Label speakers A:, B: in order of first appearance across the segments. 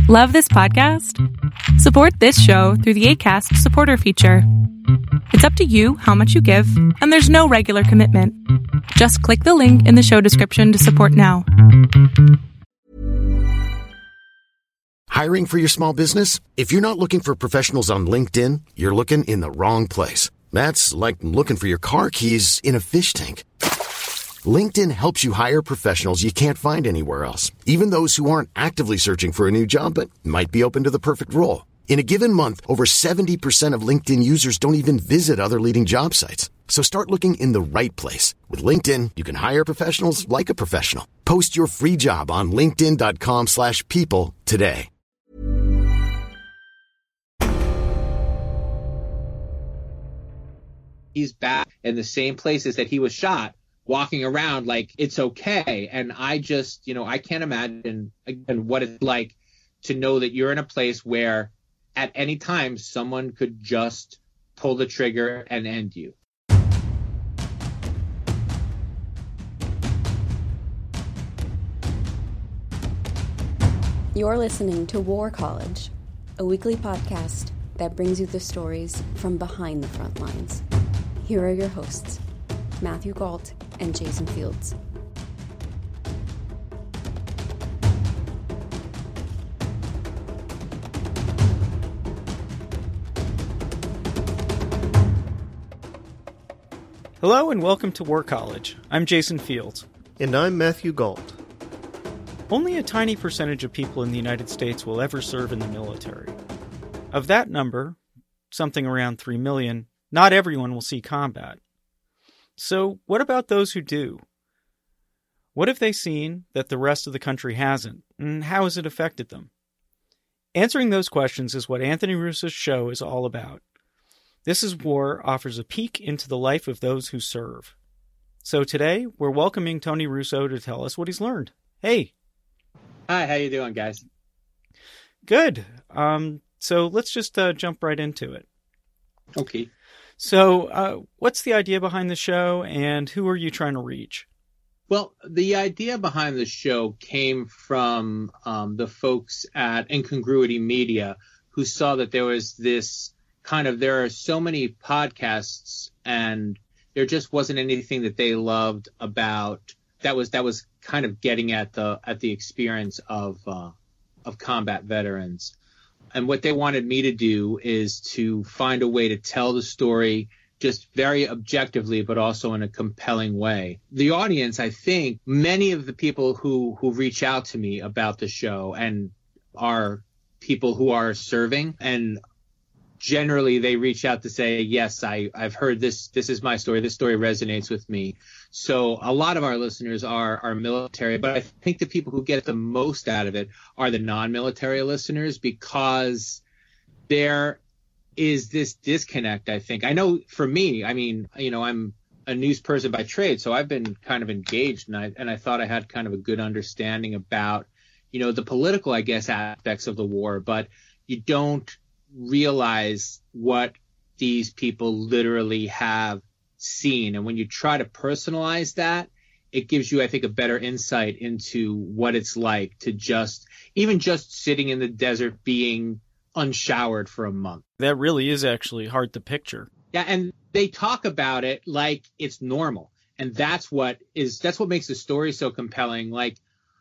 A: Love this podcast? Support this show through the Acast supporter feature. It's up to you how much you give, and there's no regular commitment. Just click the link in the show description to support now.
B: Hiring for your small business? If you're not looking for professionals on LinkedIn, you're looking in the wrong place. That's like looking for your car keys in a fish tank. LinkedIn helps you hire professionals you can't find anywhere else, even those who aren't actively searching for a new job but might be open to the perfect role. In a given month, over 70% of LinkedIn users don't even visit other leading job sites. So start looking in the right place. With LinkedIn, you can hire professionals like a professional. Post your free job on linkedin.com/people today.
C: He's back in the same places that he was shot, walking around like it's okay. And I just, I can't imagine again what it's like to know that you're in a place where at any time someone could just pull the trigger and end you.
D: You're listening to War College, a weekly podcast that brings you the stories from behind the front lines. Here are your hosts, Matthew Gault and Jason Fields.
E: Hello and welcome to War College. I'm Jason Fields.
F: And I'm Matthew Gault.
E: Only a tiny percentage of people in the United States will ever serve in the military. Of that number, something around 3 million, not everyone will see combat. So what about those who do? What have they seen that the rest of the country hasn't, and how has it affected them? Answering those questions is what Anthony Russo's show is all about. This Is War offers a peek into the life of those who serve. So today, we're welcoming Tony Russo to tell us what he's learned. Hey.
C: Hi, how you doing, guys?
E: Good. So let's just jump right into it.
C: Okay.
E: So what's the idea behind the show, and who are you trying to reach?
C: Well, the idea behind the show came from the folks at Incongruity Media who saw that there was this there are so many podcasts and there just wasn't anything that they loved about that was kind of getting at the experience of combat veterans. And what they wanted me to do is to find a way to tell the story just very objectively, but also in a compelling way. The audience, I think, many of the people who reach out to me about the show and are people who are serving, and generally they reach out to say, yes, I've heard this. This is my story. This story resonates with me. So a lot of our listeners are military, but I think the people who get the most out of it are the non-military listeners, because there is this disconnect, I think. I know for me, I'm a news person by trade, so I've been kind of engaged, and I thought I had kind of a good understanding about, the political, I guess, aspects of the war, but you don't realize what these people literally have seen. And when you try to personalize that, it gives you, I think, a better insight into what it's like to just sitting in the desert being unshowered for a month.
E: That really is actually hard to picture.
C: Yeah, and they talk about it like it's normal. And that's what makes the story so compelling. Like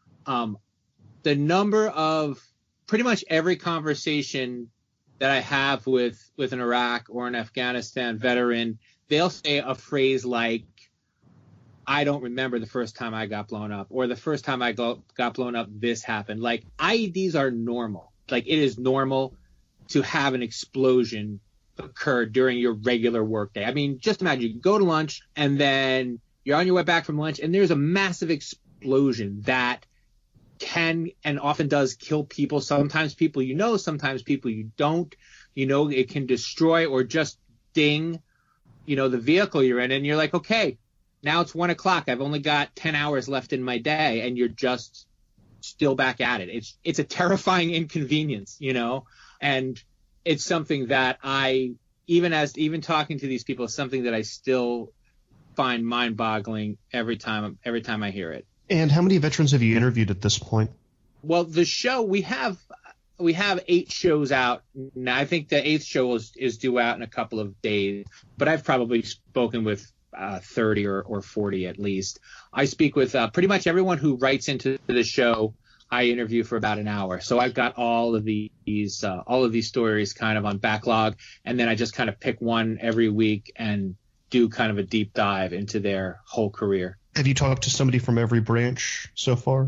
C: the number of pretty much every conversation that I have with an Iraq or an Afghanistan veteran, they'll say a phrase like, I don't remember the first time I got blown up, or the first time I got blown up, this happened. Like, IEDs are normal. Like, it is normal to have an explosion occur during your regular workday. I mean, just imagine you go to lunch and then you're on your way back from lunch and there's a massive explosion that can and often does kill people. Sometimes people sometimes people you don't. It can destroy or just ding, the vehicle you're in, and you're like, okay, now it's 1 o'clock. I've only got 10 hours left in my day, and you're just still back at it. It's a terrifying inconvenience, and it's something that even talking to these people, is something that I still find mind-boggling every time I hear it.
F: And how many veterans have you interviewed at this point?
C: Well, the show, we have we have 8 shows out. Now, I think the 8th show is due out in a couple of days, but I've probably spoken with 30 or 40 at least. I speak with pretty much everyone who writes into the show. I interview for about an hour. So I've got all of these stories kind of on backlog, and then I just kind of pick one every week and do kind of a deep dive into their whole career.
F: Have you talked to somebody from every branch so far?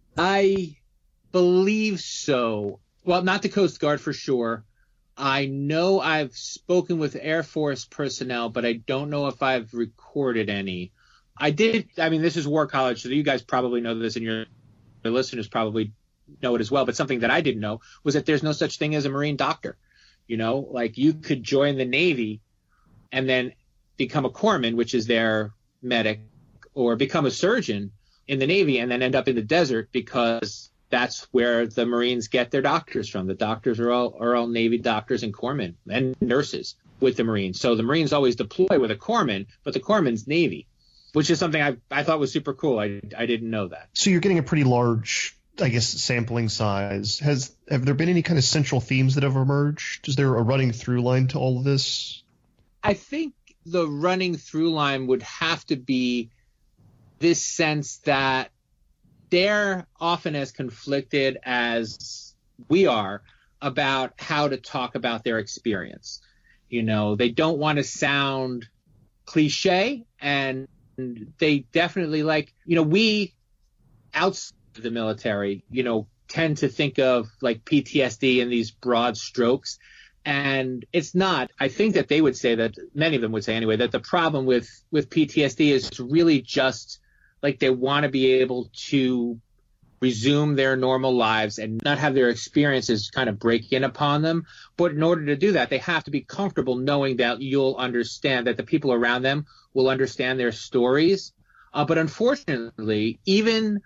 C: I believe so. Well, not the Coast Guard for sure. I know I've spoken with Air Force personnel, but I don't know if I've recorded any. I did. I mean, this is War College, so you guys probably know this, and your listeners probably know it as well. But something that I didn't know was that there's no such thing as a Marine doctor. You know, like you could join the Navy and then become a corpsman, which is their medic, or become a surgeon in the Navy and then end up in the desert, because that's where the Marines get their doctors from. The doctors are all Navy doctors and corpsmen and nurses with the Marines. So the Marines always deploy with a corpsman, but the corpsman's Navy, which is something I thought was super cool. I didn't know that.
F: So you're getting a pretty large, I guess, sampling size. Have there been any kind of central themes that have emerged? Is there a running through line to all of this?
C: I think the running through line would have to be this sense that they're often as conflicted as we are about how to talk about their experience. You know, they don't want to sound cliche, and they definitely we outside of the military, tend to think of like PTSD in these broad strokes. And it's not. I think that they would say, that many of them would say anyway, that the problem with PTSD is really just like they want to be able to resume their normal lives and not have their experiences kind of break in upon them. But in order to do that, they have to be comfortable knowing that you'll understand, that the people around them will understand their stories. But unfortunately, even,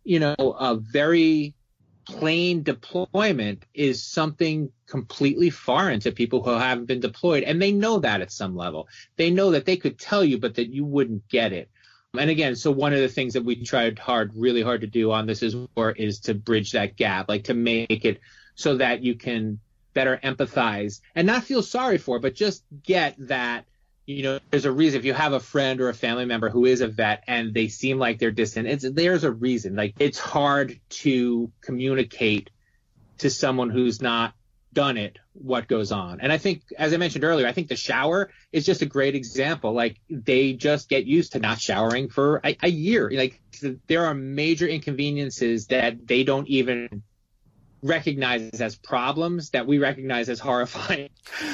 C: a very plain deployment is something completely foreign to people who haven't been deployed. And they know that at some level. They know that they could tell you, but that you wouldn't get it. And again, so one of the things that we tried really hard to do on This Is War is to bridge that gap, like to make it so that you can better empathize and not feel sorry for, but just get that, there's a reason. If you have a friend or a family member who is a vet and they seem like they're distant, there's a reason. Like, it's hard to communicate to someone who's not done it what goes on. And I think, as I mentioned earlier, I think the shower is just a great example. Like, they just get used to not showering for a year. Like, there are major inconveniences that they don't even recognize as problems that we recognize as horrifying.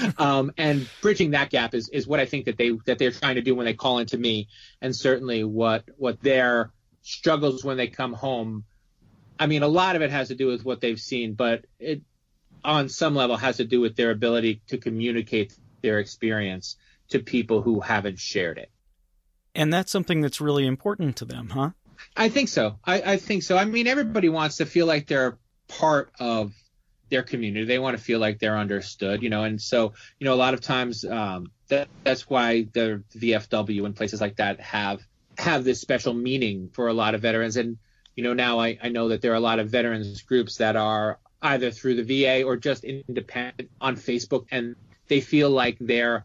C: And bridging that gap is what I think that they're trying to do when they call into me, and certainly what their struggles when they come home. I mean, a lot of it has to do with what they've seen, but it on some level has to do with their ability to communicate their experience to people who haven't shared it.
E: And that's something that's really important to them, huh?
C: I think so. I think so. I mean, everybody wants to feel like they're part of their community. They want to feel like they're understood, and so, a lot of times that's why the VFW and places like that have this special meaning for a lot of veterans. And, now I know that there are a lot of veterans groups that are either through the VA or just independent on Facebook, and they feel like they're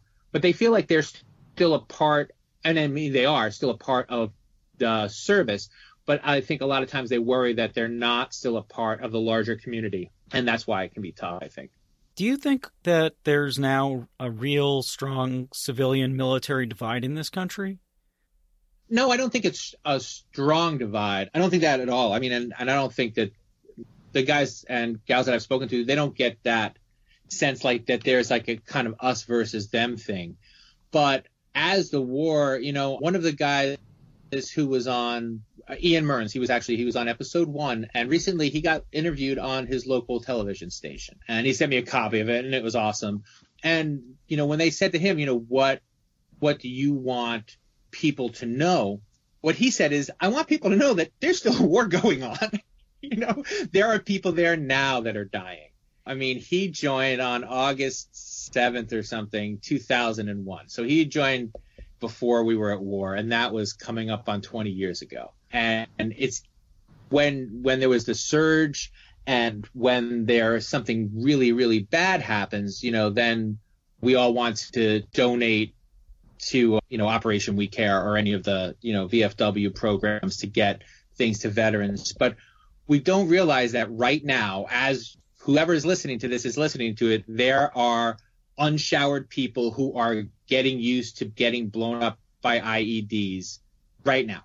C: still a part, and I mean, they are still a part of the service, but I think a lot of times they worry that they're not still a part of the larger community, and that's why it can be tough, I think.
E: Do you think that there's now a real strong civilian-military divide in this country?
C: No, I don't think it's a strong divide. I don't think that at all. I mean, and I don't think that the guys and gals that I've spoken to, they don't get that sense like that there's like a kind of us versus them thing. But as the war, one of the guys who was on Ian Mearns, he was on episode 1, and recently he got interviewed on his local television station, and he sent me a copy of it, and it was awesome. And, when they said to him, what do you want people to know? What he said is, I want people to know that there's still a war going on. There are people there now that are dying. I mean, he joined on August 7th or something, 2001. So he joined before we were at war, and that was coming up on 20 years ago. And it's when there was the surge And when there's something really, really bad happens, then we all want to donate to, Operation We Care or any of the, VFW programs to get things to veterans. But we don't realize that right now, as whoever is listening to this is listening to it, there are unshowered people who are getting used to getting blown up by IEDs right now.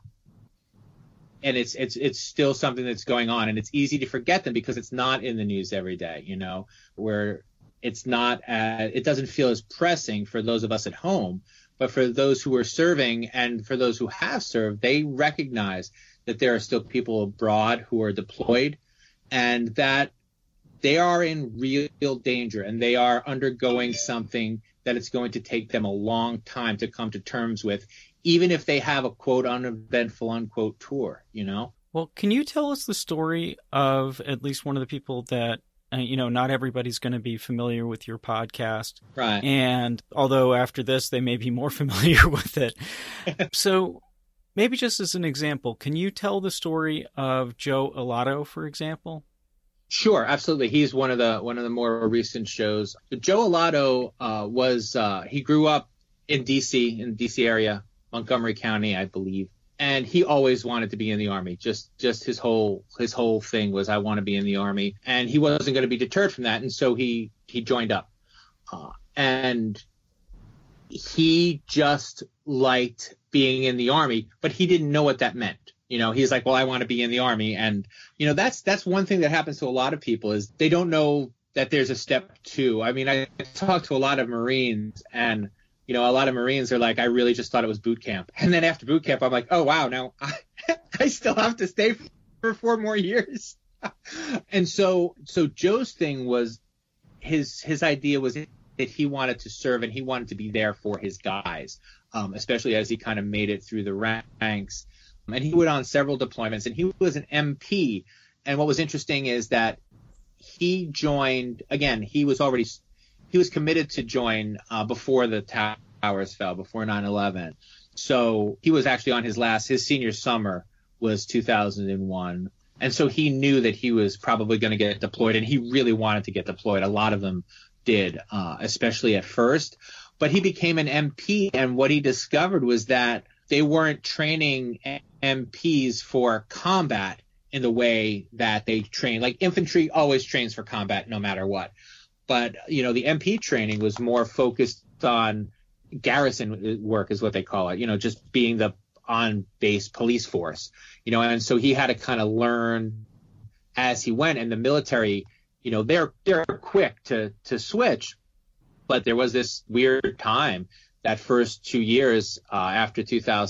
C: And it's still something that's going on, and it's easy to forget them because it's not in the news every day, where it's not, it doesn't feel as pressing for those of us at home, but for those who are serving and for those who have served, they recognize that there are still people abroad who are deployed and that they are in real danger and they are undergoing something that it's going to take them a long time to come to terms with, even if they have a quote uneventful unquote tour,
E: Well, can you tell us the story of at least one of the people that, not everybody's going to be familiar with your podcast.
C: Right.
E: And although after this, they may be more familiar with it. So maybe just as an example, can you tell the story of Joe Allotto, for example?
C: Sure, absolutely. He's one of the more recent shows. Joe Allotto he grew up in DC area, Montgomery County, I believe. And he always wanted to be in the Army. Just his whole thing was, I want to be in the Army. And he wasn't going to be deterred from that. And so he joined up. And he just liked being in the Army, but he didn't know what that meant. He's like, well, I want to be in the Army. And, that's one thing that happens to a lot of people is they don't know that there's a step two. I mean, I talk to a lot of Marines and, a lot of Marines are like, I really just thought it was boot camp. And then after boot camp, I'm like, oh, wow, now I still have to stay for 4 more years. And so Joe's thing was his idea was that he wanted to serve and he wanted to be there for his guys, especially as he kind of made it through the ranks. And he went on several deployments and he was an MP. And what was interesting is that he joined, again, he was committed to join before the towers fell, before 9/11. So he was actually on his senior summer was 2001. And so he knew that he was probably going to get deployed, and he really wanted to get deployed. A lot of them did, especially at first. But he became an MP, and what he discovered was that they weren't training MPs for combat in the way that they train. Like infantry always trains for combat no matter what. But, the MP training was more focused on garrison work is what they call it, just being the on-base police force, and so he had to kind of learn as he went. And the military, they're quick to switch. But there was this weird time that first 2 years after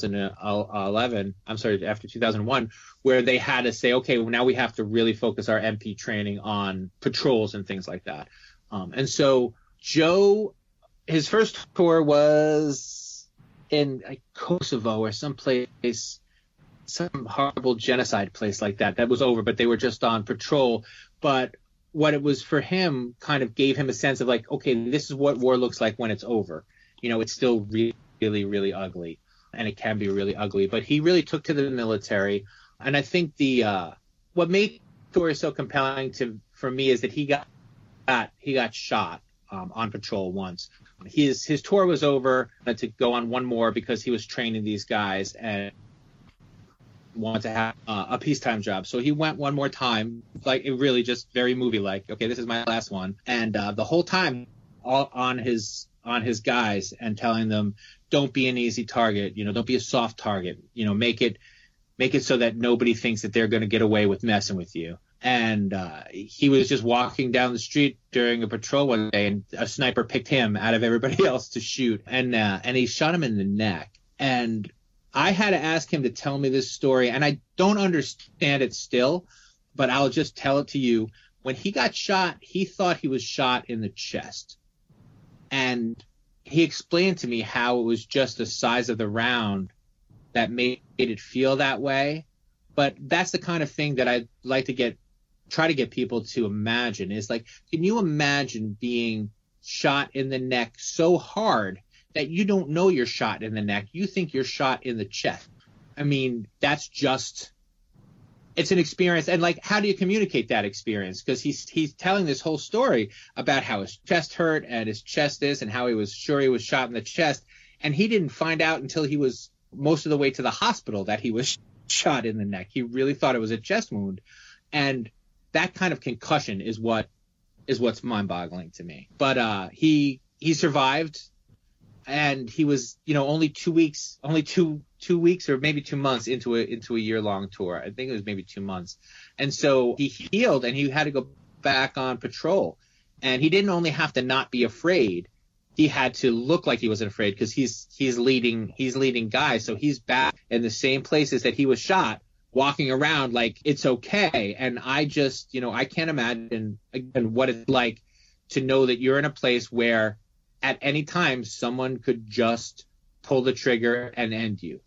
C: 2001, where they had to say, okay, well, now we have to really focus our MP training on patrols and things like that. And so Joe, his first tour was in Kosovo or some horrible genocide place like that. That was over, but they were just on patrol. But what it was for him kind of gave him a sense of like, okay, this is what war looks like when it's over. It's still really, really ugly, and it can be really ugly. But he really took to the military. And I think what made the story so compelling for me is that he got shot on patrol once. His tour was over to go on one more because he was training these guys and wanted to have a peacetime job. So he went one more time, like it really just very movie-like. Okay, this is my last one. And the whole time all on his guys and telling them, don't be an easy target, don't be a soft target, make it so that nobody thinks that they're going to get away with messing with you. And he was just walking down the street during a patrol one day, and a sniper picked him out of everybody else to shoot, and he shot him in the neck. And I had to ask him to tell me this story, and I don't understand it still, but I'll just tell it to you. When he got shot, he thought he was shot in the chest. And he explained to me how it was just the size of the round that made it feel that way. But that's the kind of thing that I'd like to try to get people to imagine, is like, can you imagine being shot in the neck so hard that you don't know you're shot in the neck? You think you're shot in the chest. I mean, that's just it's an experience. And like, how do you communicate that experience? Because he's telling this whole story about how his chest hurt and his chest is, and how he was sure he was shot in the chest. And he didn't find out until he was most of the way to the hospital that he was shot in the neck. He really thought it was a chest wound. And that kind of concussion is what's mind-boggling to me. But he survived, and he was, only 2 weeks or maybe 2 months into a year-long tour. I think it was maybe 2 months. And so he healed, and he had to go back on patrol. And he didn't only have to not be afraid. He had to look like he wasn't afraid, because he's leading guys. So he's back in the same places that he was shot, walking around like it's okay. And I just, I can't imagine again what it's like to know that you're in a place where at any time someone could just pull the trigger and end you,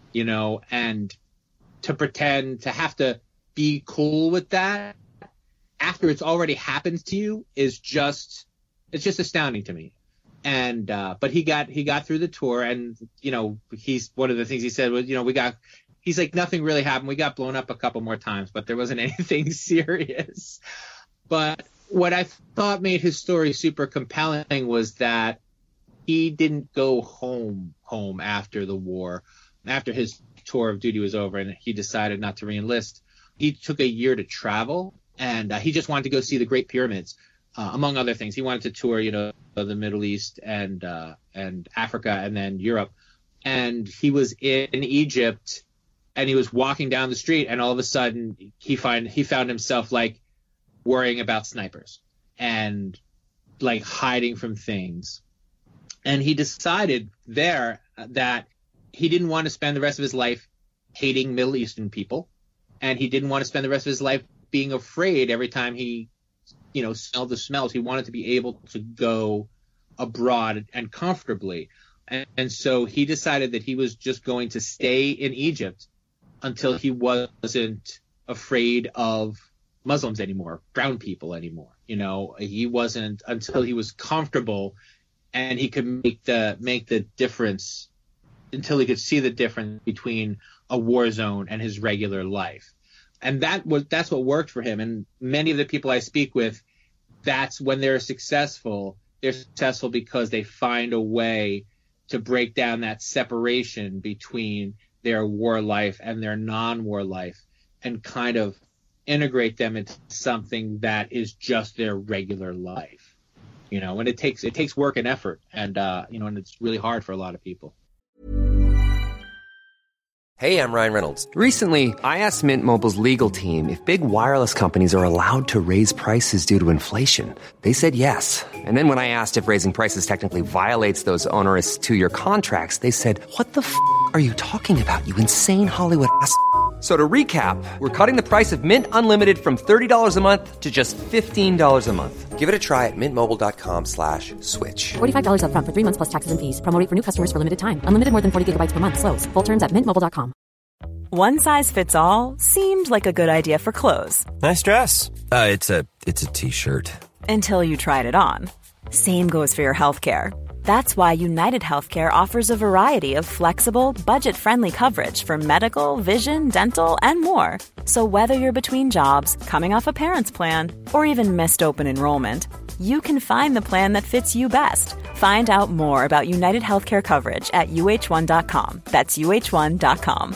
C: and to pretend to have to be cool with that after it's already happened to you it's just astounding to me. And but he got through the tour, and he's, one of the things he said was, he's like, nothing really happened. We got blown up a couple more times, but there wasn't anything serious. But what I thought made his story super compelling was that he didn't go home after the war, after his tour of duty was over, and he decided not to re-enlist. He took a year to travel, and he just wanted to go see the Great Pyramids. Among other things, he wanted to tour, the Middle East and Africa, and then Europe. And he was in Egypt, and he was walking down the street, and all of a sudden he found himself like worrying about snipers and like hiding from things. And he decided there that he didn't want to spend the rest of his life hating Middle Eastern people, and he didn't want to spend the rest of his life being afraid every time he smelled the smells. He wanted to be able to go abroad and comfortably. And so he decided that he was just going to stay in Egypt until he wasn't afraid of Muslims anymore, brown people anymore. He wasn't, until he was comfortable and he could make the difference, until he could see the difference between a war zone and his regular life. And that's what worked for him. And many of the people I speak with, that's when they're successful because they find a way to break down that separation between their war life and their non-war life, and kind of integrate them into something that is just their regular life. And it takes work and effort, and and it's really hard for a lot of people.
G: Hey, I'm Ryan Reynolds. Recently, I asked Mint Mobile's legal team if big wireless companies are allowed to raise prices due to inflation. They said yes. And then when I asked if raising prices technically violates those onerous 2-year contracts, they said, "What the f*** are you talking about, you insane Hollywood ass?" So to recap, we're cutting the price of Mint Unlimited from $30 a month to just $15 a month. Give it a try at mintmobile.com/switch.
H: $45 up front for 3 months plus taxes and fees. Promo rate for new customers for limited time. Unlimited more than 40 gigabytes per month. Slows full terms at mintmobile.com.
I: One size fits all seemed like a good idea for clothes.
J: Nice dress. It's a t-shirt.
I: Until you tried it on. Same goes for your healthcare. That's why United Healthcare offers a variety of flexible, budget-friendly coverage for medical, vision, dental, and more. So whether you're between jobs, coming off a parent's plan, or even missed open enrollment, you can find the plan that fits you best. Find out more about United Healthcare coverage at uh1.com. That's uh1.com.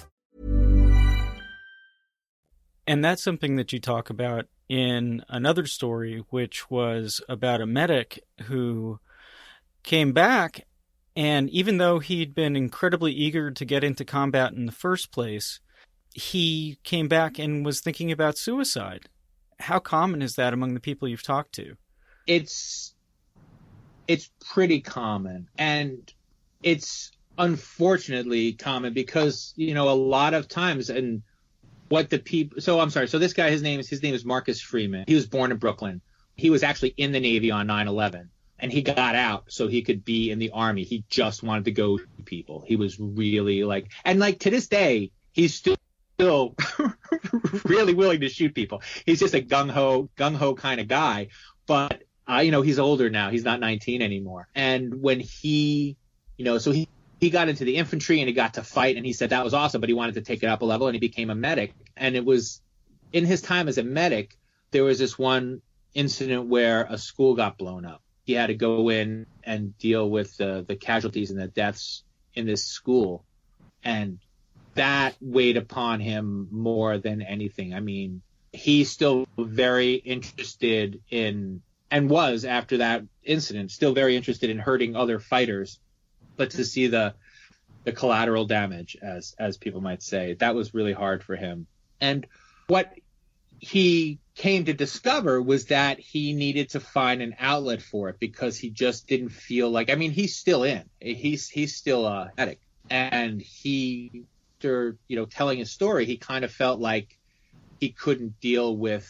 E: And that's something that you talk about in another story, which was about a medic who came back, and even though he'd been incredibly eager to get into combat in the first place, he came back and was thinking about suicide. How common is that among the people you've talked to?
C: It's pretty common, and it's unfortunately common because, a lot of times, and what the people, so this guy, his name is Marcus Freeman. He was born in Brooklyn. He was actually in the Navy on 9/11. And he got out so he could be in the Army. He just wanted to go to people. He was really to this day, he's still really willing to shoot people. He's just a gung-ho kind of guy. But, he's older now. He's not 19 anymore. And when he he got into the infantry and he got to fight, and he said that was awesome, but he wanted to take it up a level, and he became a medic. And it was in his time as a medic, there was this one incident where a school got blown up. He had to go in and deal with the casualties and the deaths in this school. And that weighed upon him more than anything. I mean, he's still very interested in, and was after that incident, still very interested in hurting other fighters. But to see the collateral damage, as people might say, that was really hard for him. And what he came to discover was that he needed to find an outlet for it, because he just didn't feel like, I mean, he's still in. He's still a medic. And he, after, telling his story, he kind of felt like he couldn't deal with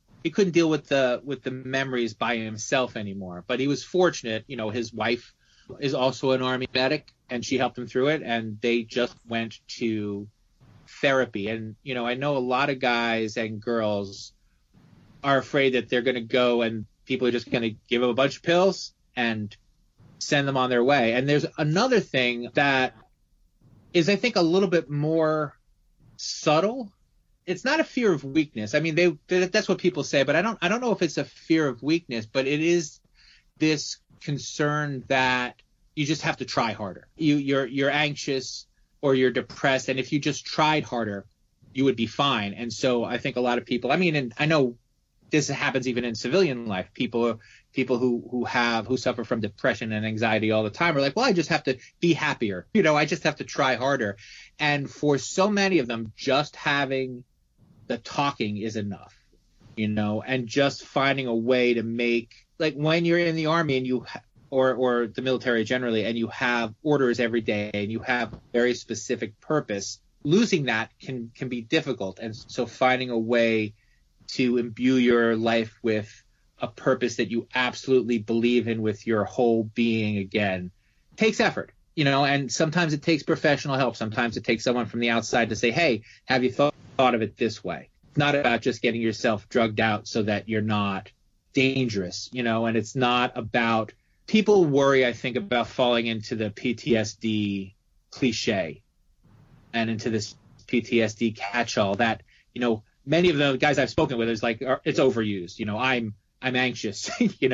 C: the memories by himself anymore. But he was fortunate, his wife is also an Army medic, and she helped him through it, and they just went to therapy. And I know a lot of guys and girls are afraid that they're going to go and people are just going to give them a bunch of pills and send them on their way. And there's another thing that is, I think, a little bit more subtle. It's not a fear of weakness. I mean, that's what people say, but I don't know if it's a fear of weakness, but it is this concern that you just have to try harder. You're anxious or you're depressed, and if you just tried harder, you would be fine. And so I think a lot of people, I mean, and I know this happens even in civilian life, people who suffer from depression and anxiety all the time are like, well, I just have to be happier. I just have to try harder. And for so many of them, just having the talking is enough, and just finding a way to make, like when you're in the Army and or the military generally, and you have orders every day and you have very specific purpose, losing that can be difficult. And so finding a way to imbue your life with a purpose that you absolutely believe in with your whole being again takes effort, and sometimes it takes professional help. Sometimes it takes someone from the outside to say, hey, have you thought of it this way? It's not about just getting yourself drugged out so that you're not dangerous, and it's not about, people worry, I think, about falling into the PTSD cliche and into this PTSD catch-all that, many of the guys I've spoken with is like, it's overused. I'm anxious.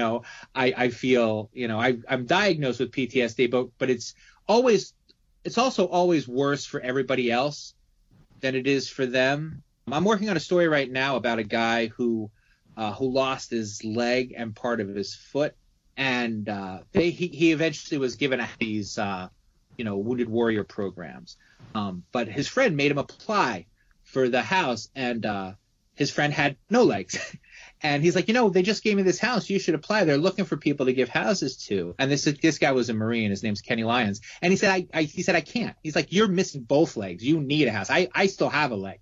C: I feel, I'm diagnosed with PTSD, but it's also always worse for everybody else than it is for them. I'm working on a story right now about a guy who lost his leg and part of his foot. And he eventually was given these, Wounded Warrior programs. But his friend made him apply for the house, and his friend had no legs. And he's like, they just gave me this house. You should apply. They're looking for people to give houses to. And this guy was a Marine. His name's Kenny Lyons. And he said, I can't. He's like, you're missing both legs. You need a house. I still have a leg,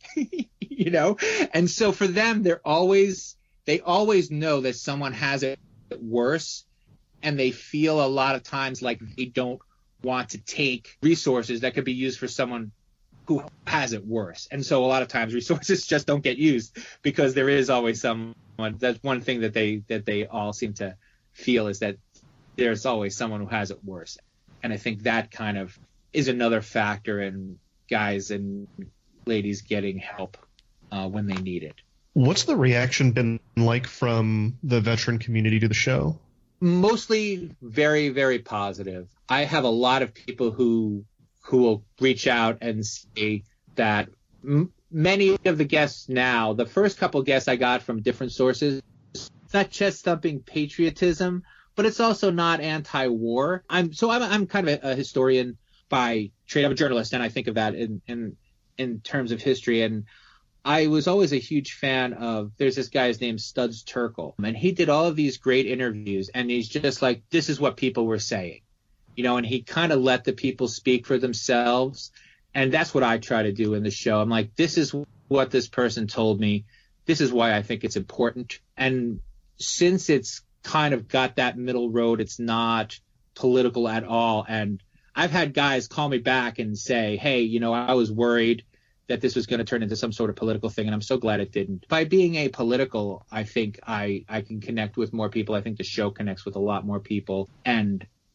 C: And so for them, they always know that someone has it worse. And they feel a lot of times like they don't want to take resources that could be used for someone who has it worse. And so a lot of times resources just don't get used because there is always someone. That's one thing that they all seem to feel, is that there's always someone who has it worse. And I think that kind of is another factor in guys and ladies getting help when they need it.
F: What's the reaction been like from the veteran community to the show?
C: Mostly very, very positive. I have a lot of people who will reach out and say that many of the guests now, the first couple guests I got from different sources, it's not chest-thumping patriotism, but it's also not anti-war. I'm kind of a historian by trade. I'm a journalist, and I think of that in terms of history. And I was always a huge fan of, there's this guy, his name's Studs Terkel, and he did all of these great interviews, and he's just like, this is what people were saying, and he kind of let the people speak for themselves. And that's what I try to do in the show. I'm like, this is what this person told me. This is why I think it's important. And since it's kind of got that middle road, it's not political at all. And I've had guys call me back and say, hey, I was worried that this was going to turn into some sort of political thing, and I'm so glad it didn't. By being apolitical, I think I can connect with more people. I think the show connects with a lot more people. And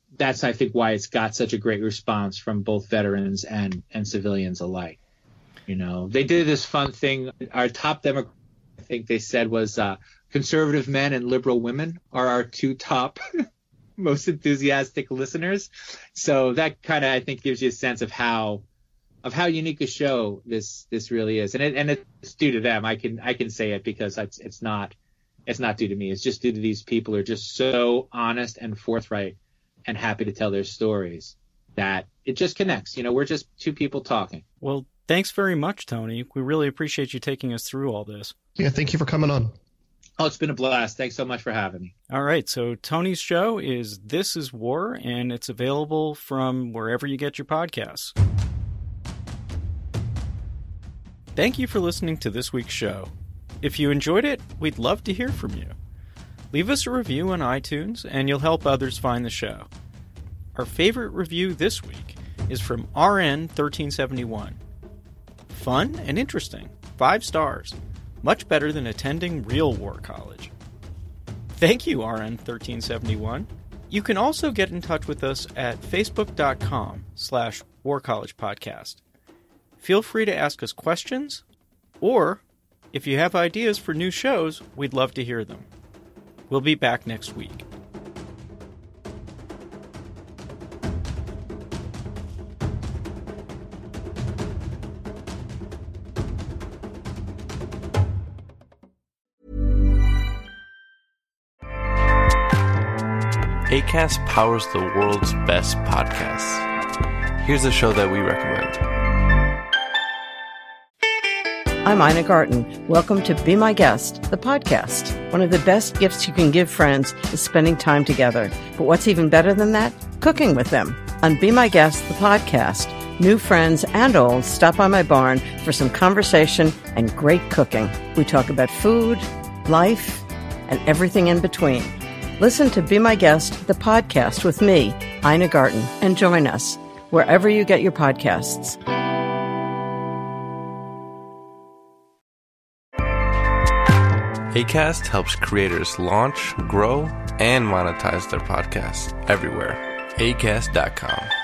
C: that's, I think, why it's got such a great response from both veterans and civilians alike. You know, they did this fun thing. Our top demographic, I think they said, was conservative men and liberal women are our two top most enthusiastic listeners. So that kind of, I think, gives you a sense of how unique a show this really is, and it's due to them. I can say it because it's not due to me. It's just due to these people who are just so honest and forthright and happy to tell their stories that it just connects. You know, we're just two people talking.
E: Well, thanks very much, Tony. We really appreciate you taking us through all this.
F: Yeah, thank you for coming on.
C: Oh, it's been a blast. Thanks so much for having me.
E: All right, so Tony's show is This Is War, and it's available from wherever you get your podcasts. Thank you for listening to this week's show. If you enjoyed it, we'd love to hear from you. Leave us a review on iTunes, and you'll help others find the show. Our favorite review this week is from RN1371. Fun and interesting. 5 stars. Much better than attending real war college. Thank you, RN1371. You can also get in touch with us at facebook.com/warcollegepodcast. Feel free to ask us questions, or if you have ideas for new shows, we'd love to hear them. We'll be back next week.
K: Acast powers the world's best podcasts. Here's a show that we recommend.
L: I'm Ina Garten. Welcome to Be My Guest, the podcast. One of the best gifts you can give friends is spending time together. But what's even better than that? Cooking with them. On Be My Guest, the podcast, new friends and old stop by my barn for some conversation and great cooking. We talk about food, life, and everything in between. Listen to Be My Guest, the podcast with me, Ina Garten, and join us wherever you get your podcasts.
K: Acast helps creators launch, grow, and monetize their podcasts everywhere. Acast.com.